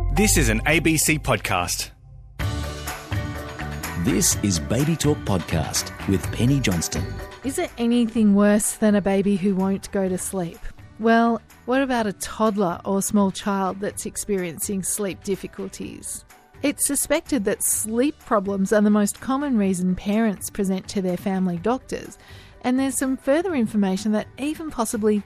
This is an ABC podcast. This is Baby Talk Podcast with Penny Johnston. Is it anything worse than a baby who won't go to sleep? Well, what about a toddler or small child that's experiencing sleep difficulties? It's suspected that sleep problems are the most common reason parents present to their family doctors, and there's some further information that even possibly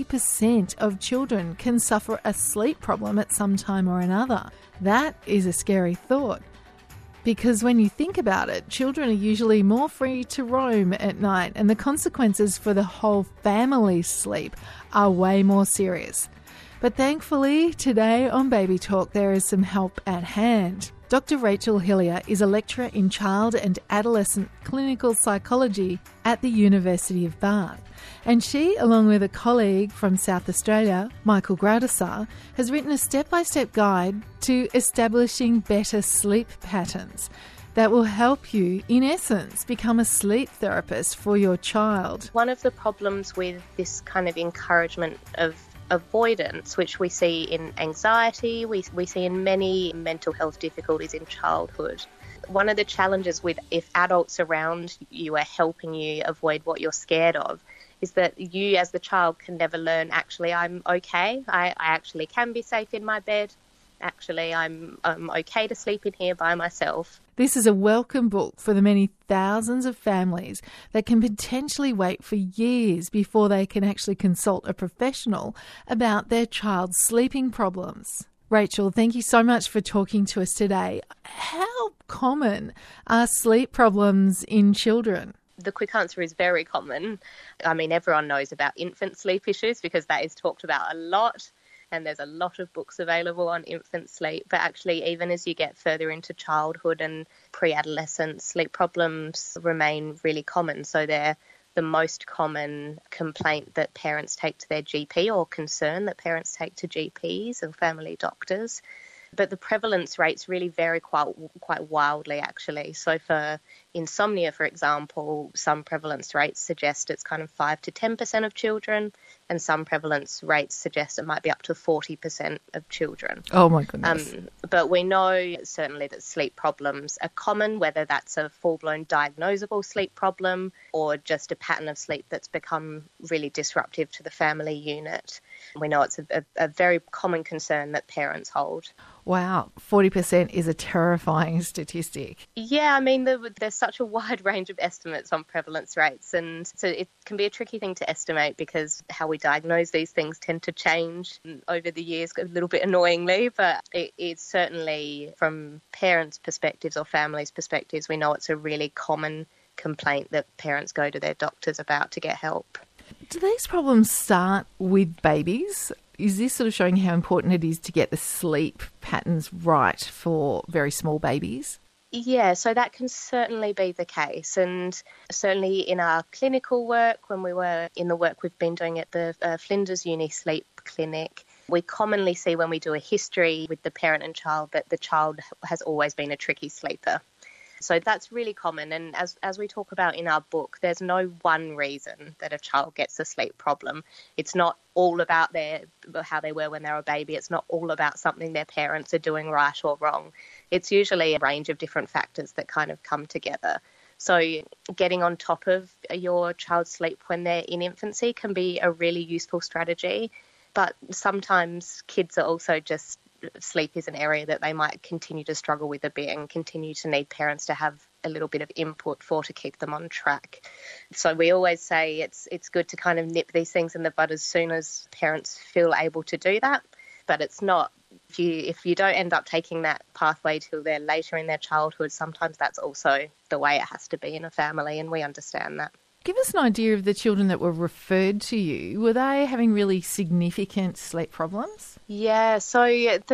40% of children can suffer a sleep problem at some time or another. That is a scary thought. Because when you think about it, children are usually more free to roam at night, and the consequences for the whole family's sleep are way more serious. But thankfully, today on Baby Talk, there is some help at hand. Dr. Rachel Hillier is a lecturer in child and adolescent clinical psychology at the University of Bath. And she, along with a colleague from South Australia, Michael Gradisar, has written a step-by-step guide to establishing better sleep patterns that will help you, in essence, become a sleep therapist for your child. One of the problems with this kind of encouragement of avoidance, which we see in anxiety, we see in many mental health difficulties in childhood. One of the challenges with if adults around you are helping you avoid what you're scared of is that you as the child can never learn, actually, I'm okay. I actually can be safe in my bed. Actually, I'm okay to sleep in here by myself. This is a welcome book for the many thousands of families that can potentially wait for years before they can actually consult a professional about their child's sleeping problems. Rachel, thank you so much for talking to us today. How common are sleep problems in children? The quick answer is very common. I mean, everyone knows about infant sleep issues because that is talked about a lot. And there's a lot of books available on infant sleep. But actually, even as you get further into childhood and pre-adolescence, sleep problems remain really common. So they're the most common complaint that parents take to their GP, or concern that parents take to GPs or family doctors. But the prevalence rates really vary quite wildly, actually. So for insomnia, for example, some prevalence rates suggest it's kind of 5 to 10% of children, and some prevalence rates suggest it might be up to 40% of children. Oh, my goodness. But we know certainly that sleep problems are common, whether that's a full-blown diagnosable sleep problem or just a pattern of sleep that's become really disruptive to the family unit. We know it's a very common concern that parents hold. Wow, 40% is a terrifying statistic. Yeah, I mean, there's such a wide range of estimates on prevalence rates, and so it can be a tricky thing to estimate because how we diagnose these things tend to change over the years a little bit annoyingly, but it's certainly from parents' perspectives or families' perspectives, we know it's a really common complaint that parents go to their doctors about to get help. Do these problems start with babies? Is this sort of showing how important it is to get the sleep patterns right for very small babies? Yeah, so that can certainly be the case. And certainly in our clinical work, when we were in the work we've been doing at the Flinders Uni Sleep Clinic, we commonly see when we do a history with the parent and child that the child has always been a tricky sleeper. So that's really common. And as we talk about in our book, there's no one reason that a child gets a sleep problem. It's not all about how they were when they were a baby. It's not all about something their parents are doing right or wrong. It's usually a range of different factors that kind of come together. So getting on top of your child's sleep when they're in infancy can be a really useful strategy. But sometimes kids are also just sleep is an area that they might continue to struggle with a bit and continue to need parents to have a little bit of input for to keep them on track. So we always say it's good to kind of nip these things in the bud as soon as parents feel able to do that. But it's not, if you don't end up taking that pathway till they're later in their childhood, sometimes that's also the way it has to be in a family, and we understand that. Give us an idea of the children that were referred to you. Were they having really significant sleep problems? Yeah, so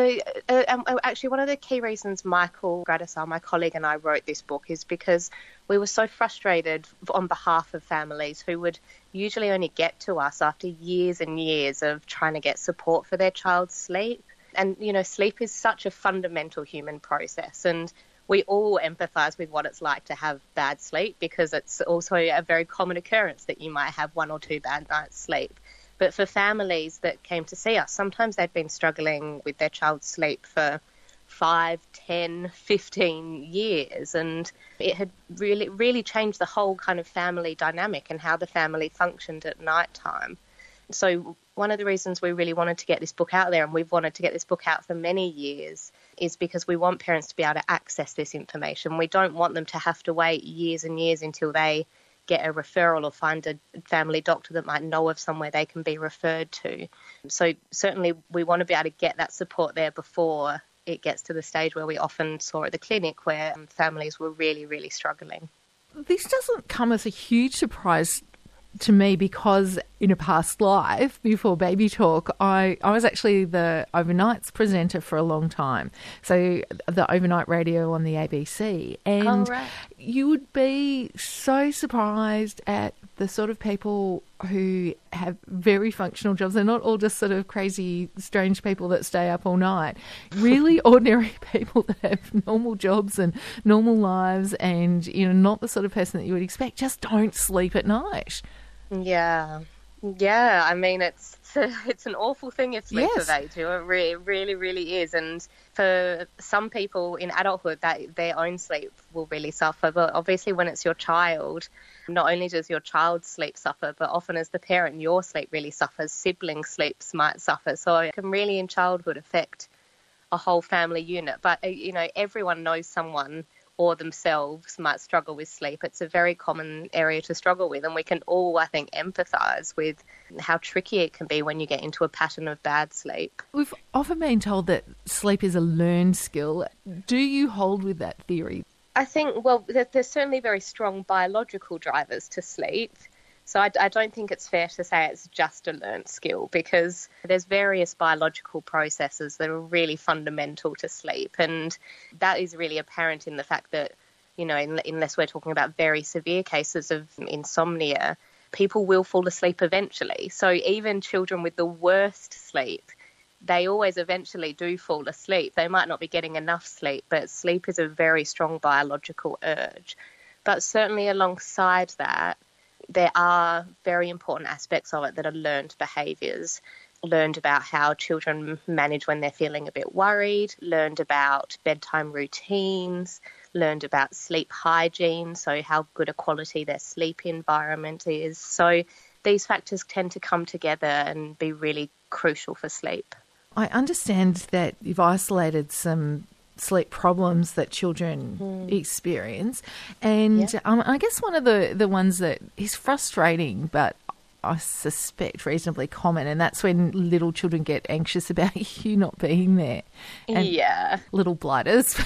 actually one of the key reasons Michael Gradisar, my colleague, and I wrote this book is because we were so frustrated on behalf of families who would usually only get to us after years and years of trying to get support for their child's sleep. And, you know, sleep is such a fundamental human process, and we all empathise with what it's like to have bad sleep because it's also a very common occurrence that you might have 1 or 2 bad nights' sleep. But for families that came to see us, sometimes they'd been struggling with their child's sleep for 5, 10, 15 years, and it had really changed the whole kind of family dynamic and how the family functioned at night time. So one of the reasons we really wanted to get this book out there, and we've wanted to get this book out for many years, is because we want parents to be able to access this information. We don't want them to have to wait years and years until they get a referral or find a family doctor that might know of somewhere they can be referred to. So certainly we want to be able to get that support there before it gets to the stage where we often saw at the clinic where families were really struggling. This doesn't come as a huge surprise to me because in a past life, before Baby Talk, I was actually the overnights presenter for a long time. So the overnight radio on the ABC. And you would be so surprised at the sort of people who have very functional jobs. They're not all just sort of crazy, strange people that stay up all night. Really ordinary people that have normal jobs and normal lives and, not the sort of person that you would expect, just don't sleep at night. Yeah. I mean, it's an awful thing if sleep evades you. It really is. And for some people in adulthood, that their own sleep will really suffer. But obviously, when it's your child, not only does your child's sleep suffer, but often as the parent, your sleep really suffers. Sibling sleeps might suffer. So it can really, in childhood, affect a whole family unit. But everyone knows someone or themselves might struggle with sleep. It's a very common area to struggle with, and we can all, I think, empathise with how tricky it can be when you get into a pattern of bad sleep. We've often been told that sleep is a learned skill. Do you hold with that theory? I think, well, there's certainly very strong biological drivers to sleep. So I don't think it's fair to say it's just a learnt skill, because there's various biological processes that are really fundamental to sleep. And that is really apparent in the fact that, unless we're talking about very severe cases of insomnia, people will fall asleep eventually. So even children with the worst sleep, they always eventually do fall asleep. They might not be getting enough sleep, but sleep is a very strong biological urge. But certainly alongside that, there are very important aspects of it that are learned behaviours, learned about how children manage when they're feeling a bit worried, learned about bedtime routines, learned about sleep hygiene, so how good a quality their sleep environment is. So these factors tend to come together and be really crucial for sleep. I understand that you've isolated some sleep problems that children experience. And I guess one of the ones that is frustrating, but I suspect reasonably common, and that's when little children get anxious about you not being there. And little blighters.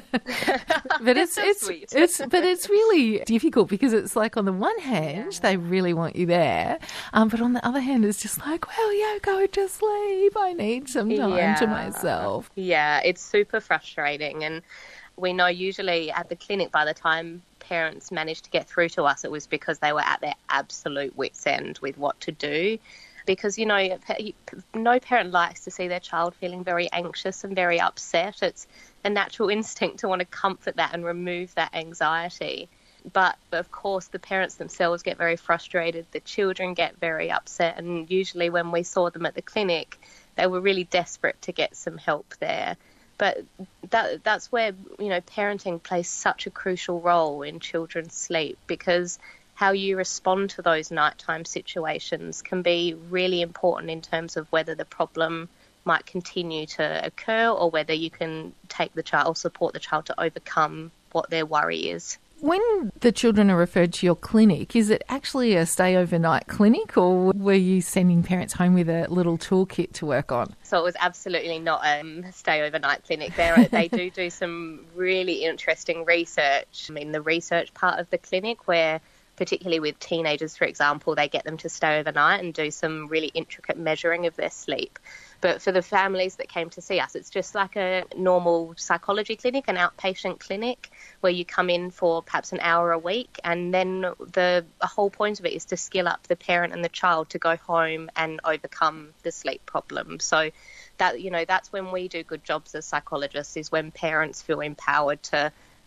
But it's really difficult because it's like on the one hand they really want you there, but on the other hand it's just like, well, go to sleep. I need some time to myself. Yeah, it's super frustrating, and we know usually at the clinic by the time parents managed to get through to us, it was because they were at their absolute wit's end with what to do. Because, no parent likes to see their child feeling very anxious and very upset. It's a natural instinct to want to comfort that and remove that anxiety. But of course, the parents themselves get very frustrated. The children get very upset. And usually when we saw them at the clinic, they were really desperate to get some help there. But that's where, parenting plays such a crucial role in children's sleep, because how you respond to those nighttime situations can be really important in terms of whether the problem might continue to occur or whether you can take the child or support the child to overcome what their worry is. When the children are referred to your clinic, is it actually a stay overnight clinic, or were you sending parents home with a little toolkit to work on? So it was absolutely not a stay overnight clinic. They do some really interesting research. I mean, the research part of the clinic, where particularly with teenagers, for example, they get them to stay overnight and do some really intricate measuring of their sleep. But for the families that came to see us, it's just like a normal psychology clinic, an outpatient clinic, where you come in for perhaps an hour a week, and then the whole point of it is to skill up the parent and the child to go home and overcome the sleep problem. So that, that's when we do good jobs as psychologists, is when parents feel empowered to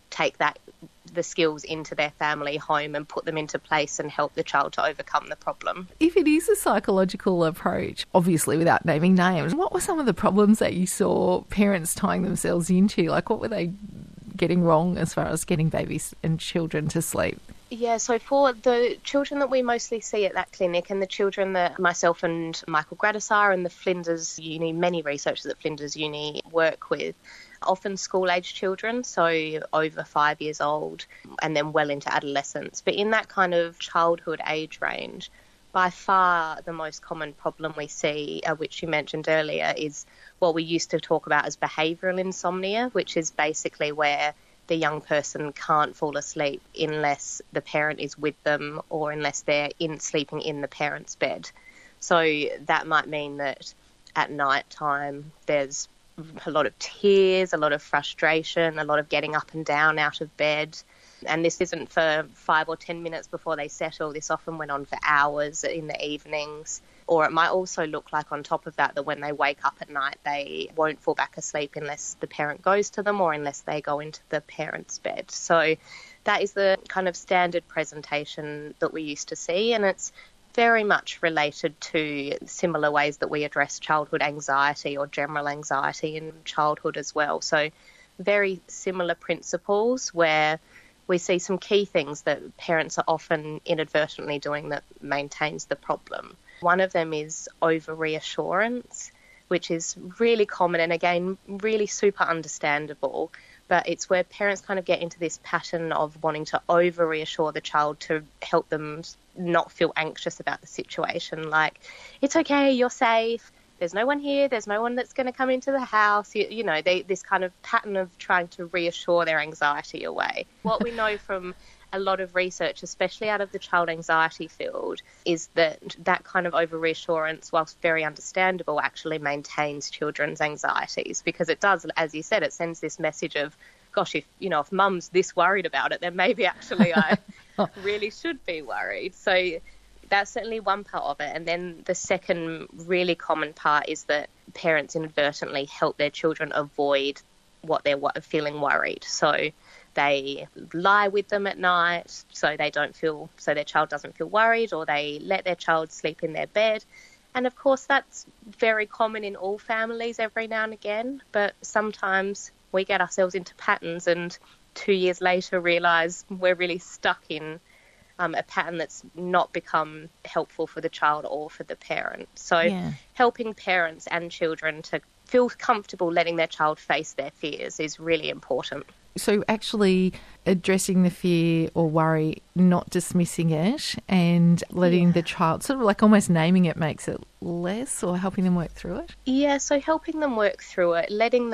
take the skills into their family home and put them into place and help the child to overcome the problem. If it is a psychological approach, obviously without naming names, what were some of the problems that you saw parents tying themselves into? Like, what were they getting wrong as far as getting babies and children to sleep? Yeah, so for the children that we mostly see at that clinic and the children that myself and Michael Gradisar and the Flinders Uni, many researchers at Flinders Uni work with, often school-age children, so over 5 years old and then well into adolescence. But in that kind of childhood age range, by far the most common problem we see, which you mentioned earlier, is what we used to talk about as behavioural insomnia, which is basically where the young person can't fall asleep unless the parent is with them or unless they're sleeping in the parent's bed. So that might mean that at night time there's a lot of tears, a lot of frustration, a lot of getting up and down out of bed. And this isn't for 5 or 10 minutes before they settle. This often went on for hours in the evenings. Or it might also look like on top of that when they wake up at night, they won't fall back asleep unless the parent goes to them or unless they go into the parent's bed. So that is the kind of standard presentation that we used to see, and it's very much related to similar ways that we address childhood anxiety or general anxiety in childhood as well. So very similar principles where we see some key things that parents are often inadvertently doing that maintains the problem. One of them is over-reassurance, which is really common and, again, really super understandable. But it's where parents kind of get into this pattern of wanting to over-reassure the child to help them not feel anxious about the situation. Like, it's okay, you're safe, there's no one here, there's no one that's going to come into the house. This kind of pattern of trying to reassure their anxiety away. What we know from a lot of research, especially out of the child anxiety field, is that kind of over-reassurance, whilst very understandable, actually maintains children's anxieties, because it does, as you said, it sends this message of, gosh, if mum's this worried about it, then maybe actually I really should be worried. So that's certainly one part of it. And then the second really common part is that parents inadvertently help their children avoid what they're feeling worried. So they lie with them at night so their child doesn't feel worried, or they let their child sleep in their bed. And of course that's very common in all families every now and again, but sometimes we get ourselves into patterns and 2 years later realise we're really stuck in a pattern that's not become helpful for the child or for the parent. So helping parents and children to feel comfortable letting their child face their fears is really important. So actually addressing the fear or worry, not dismissing it, and letting the child, sort of like almost naming it makes it less, or helping them work through it? Yeah, so helping them work through it, letting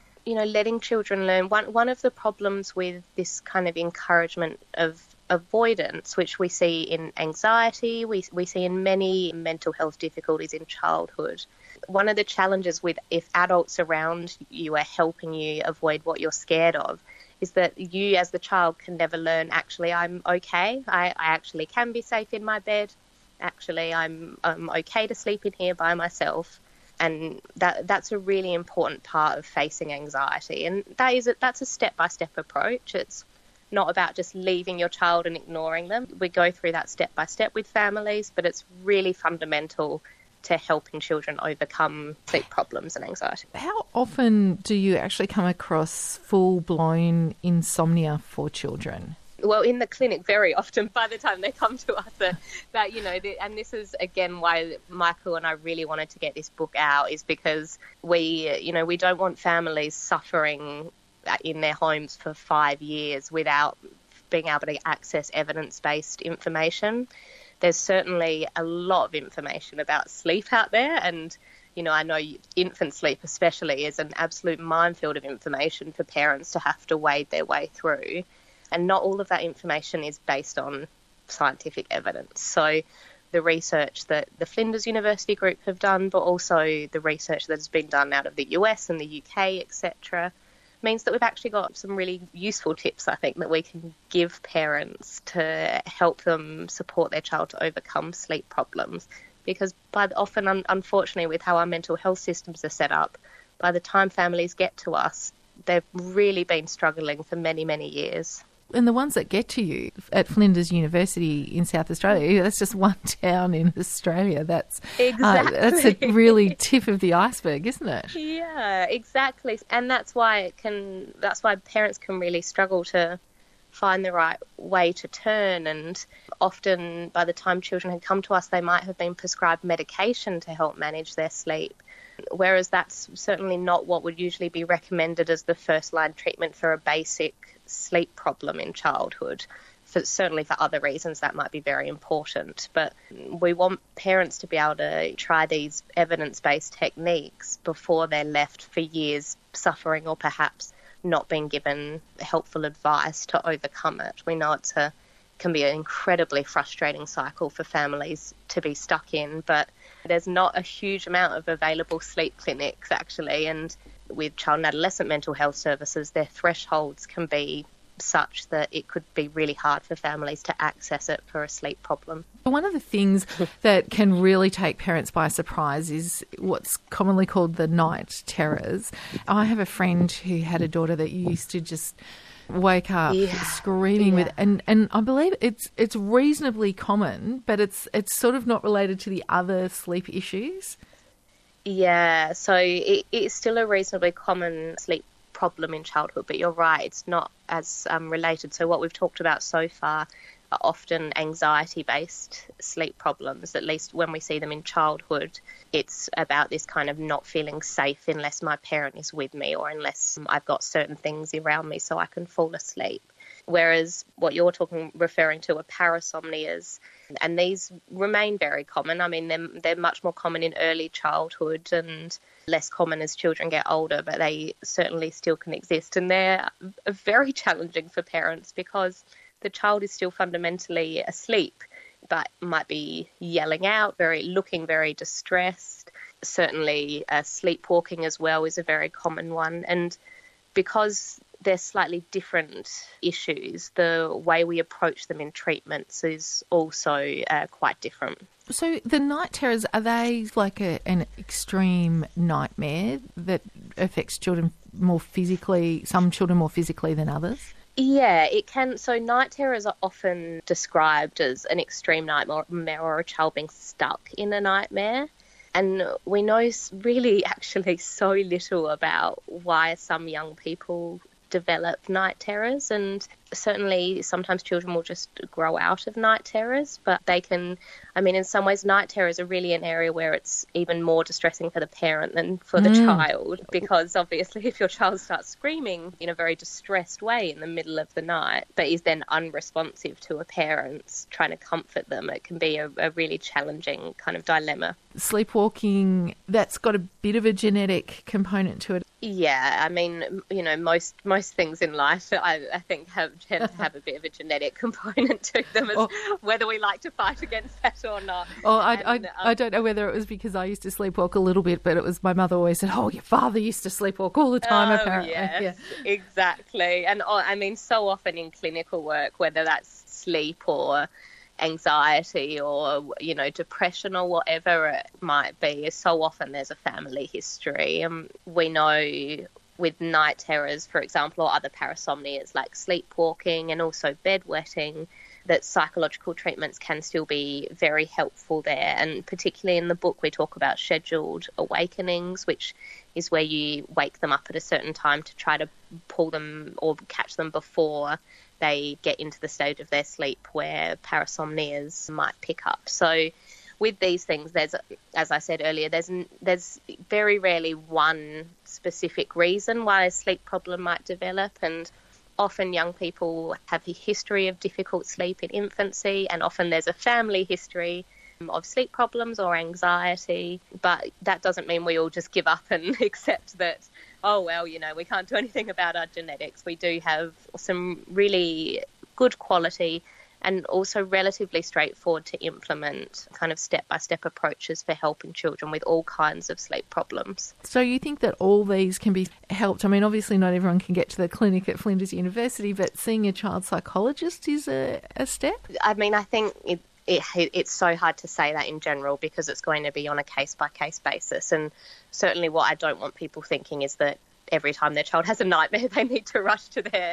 children learn. One of the problems with this kind of encouragement of avoidance, which we see in anxiety, we see in many mental health difficulties in childhood. One of the challenges with if adults around you are helping you avoid what you're scared of is that you as the child can never learn, actually, I'm okay. I actually can be safe in my bed. Actually, I'm okay to sleep in here by myself. And that's a really important part of facing anxiety. And that's a step-by-step approach. It's not about just leaving your child and ignoring them. We go through that step-by-step with families, but it's really fundamental to helping children overcome sleep problems and anxiety. How often do you actually come across full-blown insomnia for children? Well, in the clinic, very often by the time they come to us. And this is, again, why Michael and I really wanted to get this book out, is because we don't want families suffering in their homes for 5 years without being able to access evidence-based information. There's certainly a lot of information about sleep out there, and I know infant sleep especially is an absolute minefield of information for parents to have to wade their way through, and not all of that information is based on scientific evidence. So the research that the Flinders University group have done, but also the research that has been done out of the US and the UK, etc., means that we've actually got some really useful tips, I think, that we can give parents to help them support their child to overcome sleep problems. Because often, unfortunately, with how our mental health systems are set up, by the time families get to us, they've really been struggling for many, many years. And the ones that get to you at Flinders University in South Australia, that's just one town in Australia. That's that's a really tip of the iceberg, isn't it? Yeah, exactly. And that's why parents can really struggle to find the right way to turn. And often by the time children had come to us, they might have been prescribed medication to help manage their sleep. Whereas that's certainly not what would usually be recommended as the first line treatment for a basic sleep problem in childhood. Certainly for other reasons that might be very important. But we want parents to be able to try these evidence-based techniques before they're left for years suffering or perhaps not being given helpful advice to overcome it. We know can be an incredibly frustrating cycle for families to be stuck in, but there's not a huge amount of available sleep clinics actually, and with child and adolescent mental health services, their thresholds can be such that it could be really hard for families to access it for a sleep problem. One of the things that can really take parents by surprise is what's commonly called the night terrors. I have a friend who had a daughter that used to just wake up screaming with, and I believe it's reasonably common, but it's sort of not related to the other sleep issues. Yeah, so it's still a reasonably common sleep problem in childhood, but you're right, it's not as related. So what we've talked about so far are often anxiety-based sleep problems, at least when we see them in childhood. It's about this kind of not feeling safe unless my parent is with me or unless I've got certain things around me so I can fall asleep. Whereas what you're referring to are parasomnias, and these remain very common. I mean, they're much more common in early childhood and less common as children get older, but they certainly still can exist. And they're very challenging for parents because the child is still fundamentally asleep, but might be yelling out, looking very distressed. Certainly sleepwalking as well is a very common one. And because they're slightly different issues, the way we approach them in treatments is also quite different. So the night terrors, are they like an extreme nightmare that affects children more physically, some children more physically than others? Yeah, it can. So night terrors are often described as an extreme nightmare or a child being stuck in a nightmare. And we know really actually so little about why some young people develop night terrors, and certainly sometimes children will just grow out of night terrors, but they can, I mean, in some ways night terrors are really an area where it's even more distressing for the parent than for the child, because obviously if your child starts screaming in a very distressed way in the middle of the night but is then unresponsive to a parent's trying to comfort them, it can be a really challenging kind of dilemma. Sleepwalking, that's got a bit of a genetic component to it. Yeah, I mean, you know, most things in life I think tend to have a bit of a genetic component to them, whether we like to fight against that or not. I don't know whether it was because I used to sleepwalk a little bit, but it was my mother always said, "Oh, your father used to sleepwalk all the time." Apparently, yes, yeah. Exactly. And I mean, so often in clinical work, whether that's sleep or anxiety or, you know, depression or whatever it might be, so often there's a family history. We know with night terrors, for example, or other parasomnias like sleepwalking and also bedwetting, that psychological treatments can still be very helpful there. And particularly in the book, we talk about scheduled awakenings, which is where you wake them up at a certain time to try to pull them or catch them before they get into the stage of their sleep where parasomnias might pick up. So with these things, there's, as I said earlier, there's very rarely one specific reason why a sleep problem might develop, and often young people have a history of difficult sleep in infancy, and often there's a family history of sleep problems or anxiety, but that doesn't mean we all just give up and accept that, oh, well, you know, we can't do anything about our genetics. We do have some really good quality and also relatively straightforward to implement kind of step-by-step approaches for helping children with all kinds of sleep problems. So you think that all these can be helped? I mean, obviously not everyone can get to the clinic at Flinders University, but seeing a child psychologist is a step? I mean, I think it's so hard to say that in general because it's going to be on a case-by-case basis. And certainly what I don't want people thinking is that every time their child has a nightmare, they need to rush to their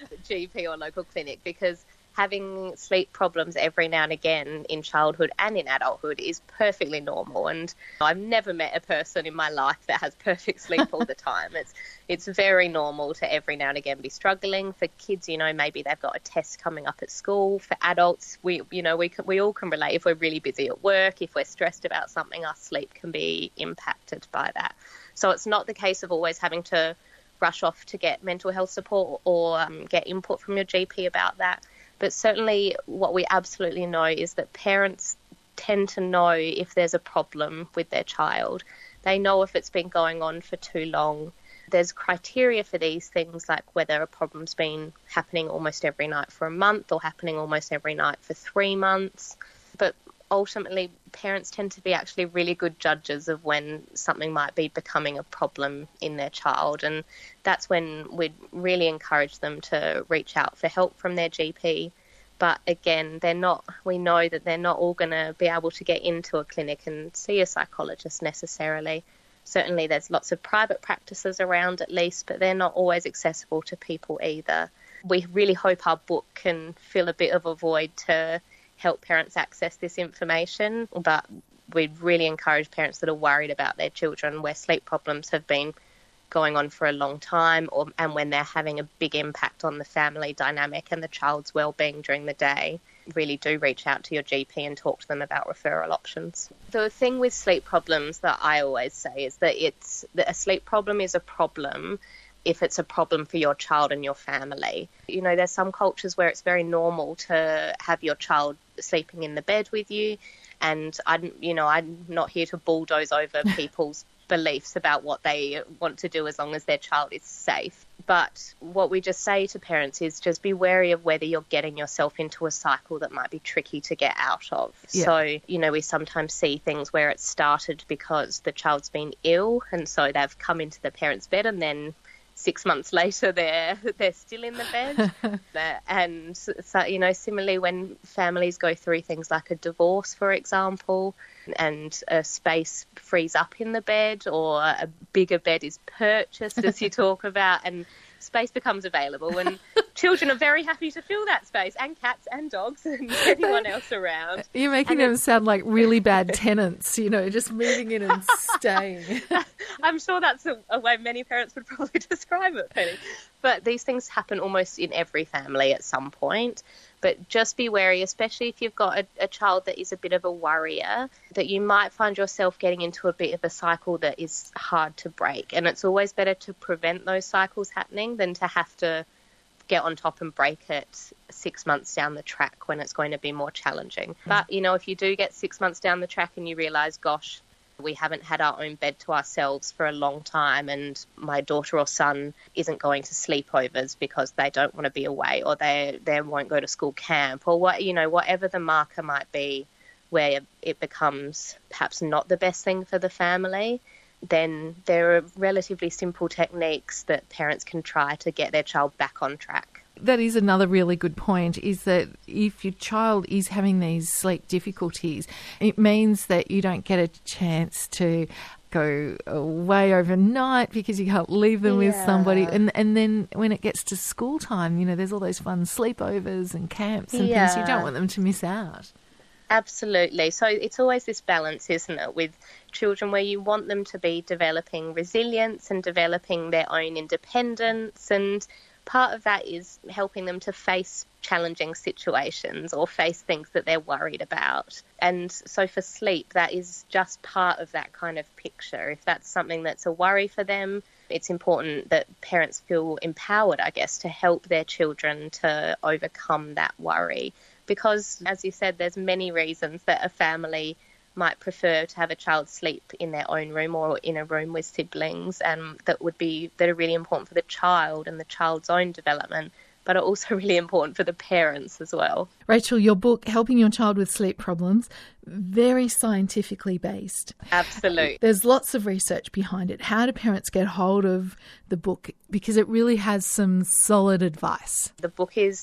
GP or local clinic, because having sleep problems every now and again in childhood and in adulthood is perfectly normal. And I've never met a person in my life that has perfect sleep all the time. It's very normal to every now and again be struggling. For kids, maybe they've got a test coming up at school. For adults, we all can relate. If we're really busy at work, if we're stressed about something, our sleep can be impacted by that. So it's not the case of always having to rush off to get mental health support or get input from your GP about that. But certainly what we absolutely know is that parents tend to know if there's a problem with their child. They know if it's been going on for too long. There's criteria for these things, like whether a problem's been happening almost every night for a month or happening almost every night for 3 months. But ultimately, parents tend to be actually really good judges of when something might be becoming a problem in their child. And that's when we'd really encourage them to reach out for help from their GP. But again, we know that they're not all going to be able to get into a clinic and see a psychologist necessarily. Certainly there's lots of private practices around at least, but they're not always accessible to people either. We really hope our book can fill a bit of a void to help parents access this information, but we'd really encourage parents that are worried about their children where sleep problems have been going on for a long time, and when they're having a big impact on the family dynamic and the child's well-being during the day, really do reach out to your GP and talk to them about referral options. The thing with sleep problems that I always say is that a sleep problem is a problem if it's a problem for your child and your family. There's some cultures where it's very normal to have your child sleeping in the bed with you, and I'm not here to bulldoze over people's beliefs about what they want to do as long as their child is safe. But what we just say to parents is just be wary of whether you're getting yourself into a cycle that might be tricky to get out of. Yeah. So, we sometimes see things where it started because the child's been ill, and so they've come into the parent's bed, and then 6 months later they're still in the bed. And so, similarly when families go through things like a divorce, for example, and a space frees up in the bed or a bigger bed is purchased, as you talk about, and space becomes available, and children are very happy to fill that space, and cats and dogs and anyone else around. You're making them sound like really bad tenants, just moving in and staying. I'm sure that's a way many parents would probably describe it, Penny. But these things happen almost in every family at some point. But just be wary, especially if you've got a child that is a bit of a worrier, that you might find yourself getting into a bit of a cycle that is hard to break. And it's always better to prevent those cycles happening than to have to get on top and break it 6 months down the track when it's going to be more challenging. But, if you do get 6 months down the track and you realise, gosh, we haven't had our own bed to ourselves for a long time, and my daughter or son isn't going to sleepovers because they don't want to be away, or they won't go to school camp, or whatever the marker might be where it becomes perhaps not the best thing for the family, then there are relatively simple techniques that parents can try to get their child back on track. That is another really good point, is that if your child is having these sleep difficulties, it means that you don't get a chance to go away overnight because you can't leave them with somebody. And then when it gets to school time, there's all those fun sleepovers and camps and things. You don't want them to miss out. Absolutely. So it's always this balance, isn't it, with children where you want them to be developing resilience and developing their own independence, and part of that is helping them to face challenging situations or face things that they're worried about. And so for sleep, that is just part of that kind of picture. If that's something that's a worry for them, it's important that parents feel empowered, I guess, to help their children to overcome that worry. Because, as you said, there's many reasons that a family might prefer to have a child sleep in their own room or in a room with siblings, and that are really important for the child and the child's own development, but are also really important for the parents as well. Rachel, your book, Helping Your Child with Sleep Problems, very scientifically based. Absolutely. There's lots of research behind it. How do parents get hold of the book? Because it really has some solid advice. The book is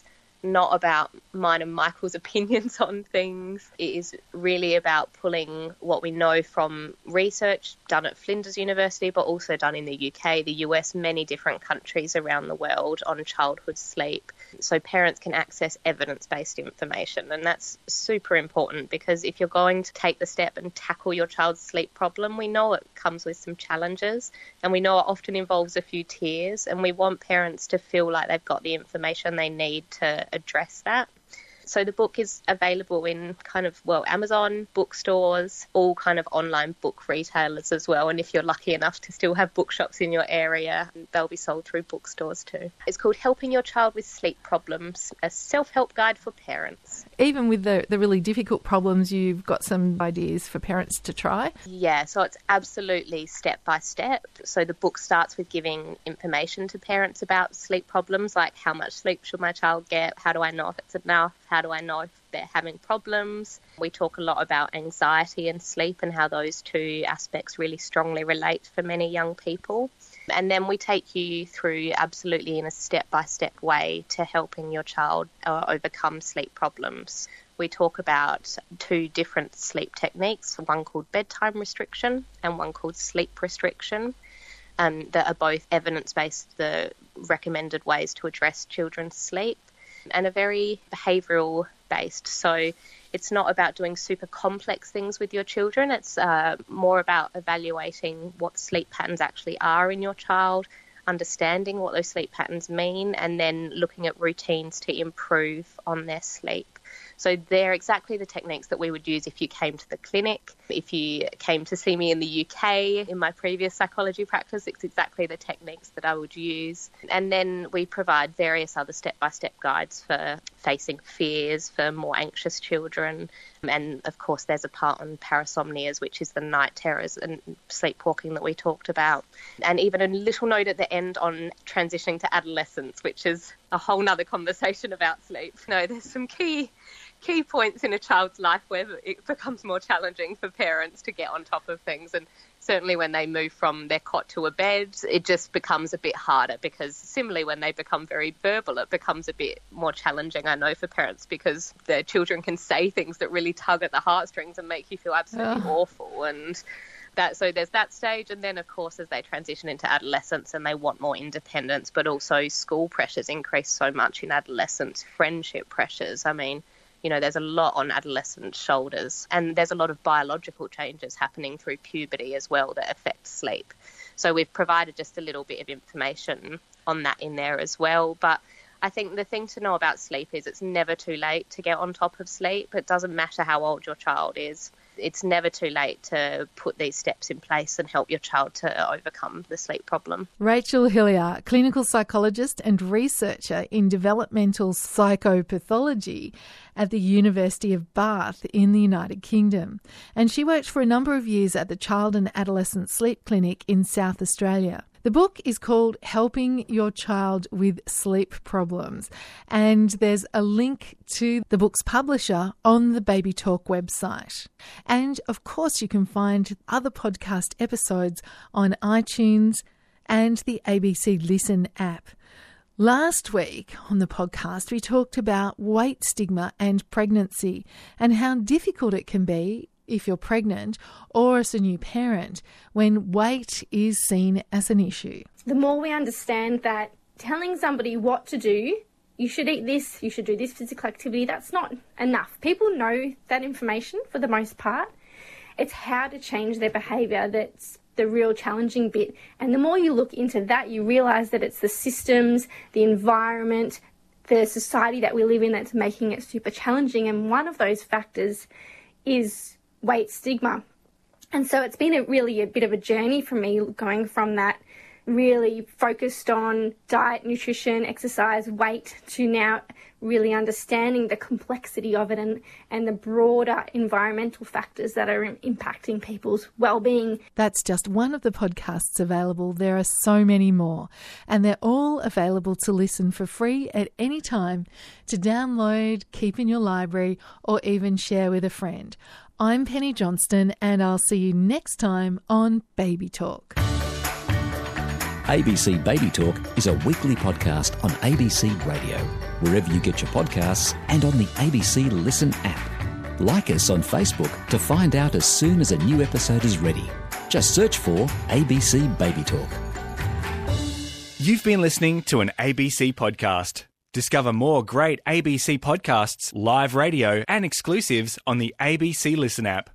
not about mine and Michael's opinions on things. It is really about pulling what we know from research done at Flinders University, but also done in the UK, the US, many different countries around the world on childhood sleep, so parents can access evidence-based information. And that's super important, because if you're going to take the step and tackle your child's sleep problem, we know it comes with some challenges, and we know it often involves a few tears, and we want parents to feel like they've got the information they need to address that. So the book is available in Amazon, bookstores, all kind of online book retailers as well. And if you're lucky enough to still have bookshops in your area, they'll be sold through bookstores too. It's called Helping Your Child with Sleep Problems, a self-help guide for parents. Even with the really difficult problems, you've got some ideas for parents to try? Yeah, so it's absolutely step by step. So the book starts with giving information to parents about sleep problems, like how much sleep should my child get? How do I know if it's enough? How do I know if they're having problems? We talk a lot about anxiety and sleep and how those two aspects really strongly relate for many young people. And then we take you through absolutely in a step-by-step way to helping your child overcome sleep problems. We talk about 2 different sleep techniques, one called bedtime restriction and one called sleep restriction, that are both evidence-based, the recommended ways to address children's sleep, and are very behavioural based. So it's not about doing super complex things with your children. It's more about evaluating what sleep patterns actually are in your child, understanding what those sleep patterns mean, and then looking at routines to improve on their sleep. So they're exactly the techniques that we would use if you came to the clinic. If you came to see me in the UK in my previous psychology practice, it's exactly the techniques that I would use. And then we provide various other step-by-step guides for facing fears for more anxious children. And of course, there's a part on parasomnias, which is the night terrors and sleepwalking that we talked about. And even a little note at the end on transitioning to adolescence, which is a whole nother conversation about sleep. There's some key points in a child's life where it becomes more challenging for parents to get on top of things. And certainly when they move from their cot to a bed, it just becomes a bit harder, because similarly when they become very verbal, it becomes a bit more challenging, I know, for parents, because their children can say things that really tug at the heartstrings and make you feel absolutely awful. And so there's that stage. And then, of course, as they transition into adolescence and they want more independence, but also school pressures increase so much in adolescence, friendship pressures. I mean, there's a lot on adolescent shoulders, and there's a lot of biological changes happening through puberty as well that affect sleep. So we've provided just a little bit of information on that in there as well. But I think the thing to know about sleep is it's never too late to get on top of sleep. It doesn't matter how old your child is. It's never too late to put these steps in place and help your child to overcome the sleep problem. Rachel Hillier, clinical psychologist and researcher in developmental psychopathology at the University of Bath in the United Kingdom. And she worked for a number of years at the Child and Adolescent Sleep Clinic in South Australia. The book is called Helping Your Child with Sleep Problems, and there's a link to the book's publisher on the Baby Talk website. And of course, you can find other podcast episodes on iTunes and the ABC Listen app. Last week on the podcast, we talked about weight stigma and pregnancy and how difficult it can be if you're pregnant or as a new parent when weight is seen as an issue. The more we understand that telling somebody what to do, you should eat this, you should do this physical activity, that's not enough. People know that information for the most part. It's how to change their behaviour that's the real challenging bit. And the more you look into that, you realise that it's the systems, the environment, the society that we live in that's making it super challenging. And one of those factors is weight stigma. And so it's been a bit of a journey for me, going from that really focused on diet, nutrition, exercise, weight, to now really understanding the complexity of it and the broader environmental factors that are impacting people's well-being. That's just one of the podcasts available. There are so many more, and they're all available to listen for free at any time, to download, keep in your library, or even share with a friend. I'm Penny Johnston, and I'll see you next time on Baby Talk. ABC Baby Talk is a weekly podcast on ABC Radio wherever you get your podcasts and on the ABC Listen app. Like us on Facebook to find out as soon as a new episode is ready. Just search for ABC Baby Talk. You've been listening to an ABC podcast. Discover more great ABC podcasts, live radio and exclusives on the ABC Listen app.